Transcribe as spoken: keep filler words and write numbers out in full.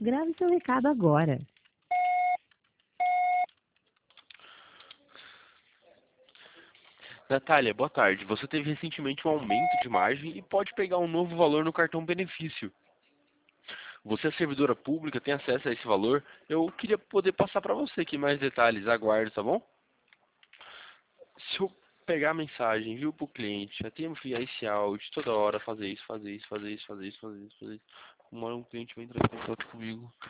grave seu recado agora. Natália, boa tarde. Você teve recentemente um aumento de margem e pode pegar um novo valor no cartão benefício. Você é servidora pública, tem acesso a esse valor? Eu queria poder passar para você aqui mais detalhes. Aguarde, tá bom? Se eu pegar a mensagem, viu, pro cliente, já tenho que enviar esse áudio toda hora, fazer isso, fazer isso, fazer isso, fazer isso, fazer isso, fazer isso. Uma hora um cliente vai entrar em contato comigo.